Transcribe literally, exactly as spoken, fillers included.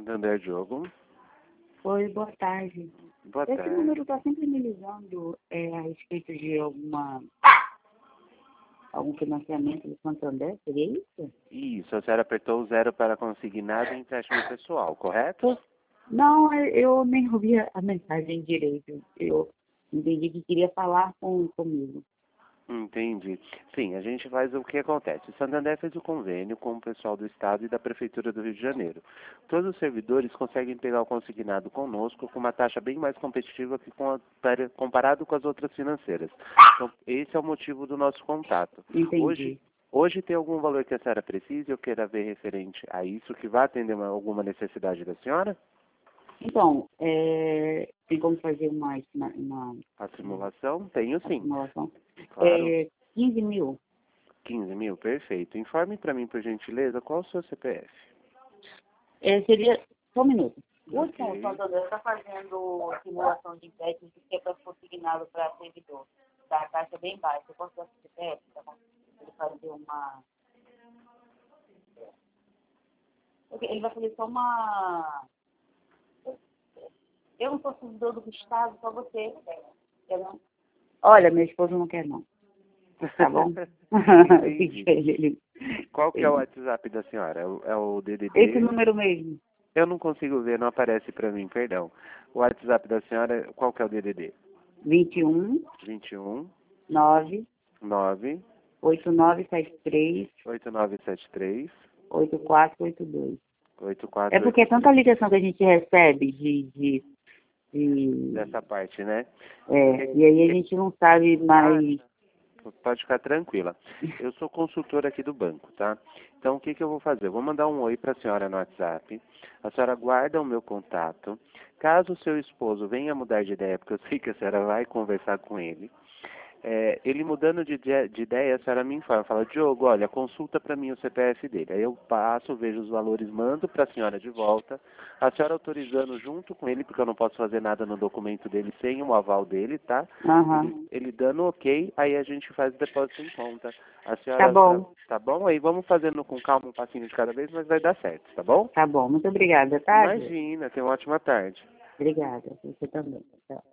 Santander, Diogo. Oi, boa tarde. Boa Esse tarde. número está sempre me ligando é, a respeito de alguma, algum financiamento do Santander, seria isso? Isso, a senhora apertou o zero para consignado em empréstimo pessoal, correto? Não, eu nem ouvi a a mensagem direito. Eu entendi que queria falar com, comigo. Entendi. Sim, a gente faz o que acontece. O Santander fez o convênio com o pessoal do Estado e da Prefeitura do Rio de Janeiro. Todos os servidores conseguem pegar o consignado conosco com uma taxa bem mais competitiva que com a, comparado com as outras financeiras. Então, esse é o motivo do nosso contato. Entendi. Hoje, hoje tem algum valor que a senhora precise ou queira ver referente a isso que vai atender uma, alguma necessidade da senhora? Então, é, tem como fazer uma, uma, uma A simulação? Tenho sim. simulação? Claro. É, quinze mil. quinze mil? Perfeito. Informe para mim, por gentileza, qual o seu C P F? É, seria, só um minuto. O Ok. último Santander está fazendo simulação de empréstimo que é para consignado para servidor. Tá? A taxa é bem baixa. Eu posso dar o C P F? Tá bom? Ele fazer uma... Ok, ele vai fazer só uma... Eu não sou servidor do Estado, só você. Quer não? Olha, meu esposo não quer não. Tá bom? Entendi. ele, ele, Qual que é o ele... WhatsApp da senhora? É o, é o D D D? Esse número mesmo. Eu não consigo ver, não aparece para mim, perdão. O WhatsApp da senhora, qual que é o D D D? vinte e um, vinte e um, nove, nove, oito nove sete três, oito nove sete três, oito quatro oito dois. oito quatro É porque é oito tanta ligação que a gente recebe de... de, de dessa parte, né? é, e aí a gente não sabe mais... Pode ficar tranquila. Eu sou consultor aqui do banco, tá? Então, o que que eu vou fazer? Eu vou mandar um oi para a senhora no WhatsApp. A senhora guarda o meu contato. Caso o seu esposo venha mudar de ideia, porque eu sei que a senhora vai conversar com ele, é, ele mudando de, de de ideia, a senhora me informa. Fala, Diogo, olha, consulta para mim o C P F dele. Aí eu passo, vejo os valores, mando para a senhora de volta. A senhora autorizando junto com ele, porque eu não posso fazer nada no documento dele sem o aval dele, tá? Aham. Ele, ele dando ok, aí a gente faz o depósito em conta. A Tá senhora, bom. tá bom? Aí vamos fazendo com calma um passinho de cada vez, mas vai dar certo, tá bom? Tá bom. Muito obrigada, tá, Ju? Imagina, tenha uma ótima tarde. Obrigada. Você também. Tchau.